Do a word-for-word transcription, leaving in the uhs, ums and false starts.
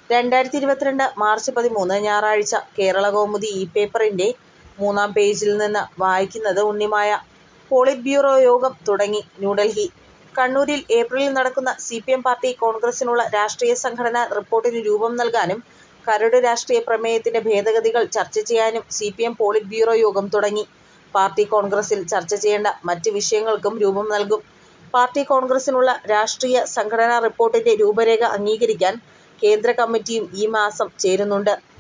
രണ്ടായിരത്തി ഇരുപത്തിരണ്ട് മാർച്ച് പതിമൂന്ന് ഞായറാഴ്ച കേരളകൗമുദി ഇ പേപ്പറിന്റെ മൂന്നാം പേജിൽ നിന്ന് വായിക്കുന്നത് ഉണ്ണിമായ. പോളിറ്റ് ബ്യൂറോ യോഗം തുടങ്ങി. ന്യൂഡൽഹി: കണ്ണൂരിൽ ഏപ്രിലിൽ നടക്കുന്ന സി പി എം പാർട്ടി കോൺഗ്രസിനുള്ള രാഷ്ട്രീയ സംഘടനാ റിപ്പോർട്ടിന് രൂപം നൽകാനും കരട് രാഷ്ട്രീയ പ്രമേയത്തിന്റെ ഭേദഗതികൾ ചർച്ച ചെയ്യാനും C P M polit bureau യോഗം തുടങ്ങി. പാർട്ടി കോൺഗ്രസിൽ ചർച്ച ചെയ്യേണ്ട മറ്റ് വിഷയങ്ങൾക്കും രൂപം നൽകും. പാർട്ടി കോൺഗ്രസിനുള്ള രാഷ്ട്രീയ സംഘടനാ റിപ്പോർട്ടിന്റെ രൂപരേഖ അംഗീകരിക്കാൻ കേന്ദ്ര കമ്മിറ്റിയും ഈ മാസം ചേരുന്നുണ്ട്.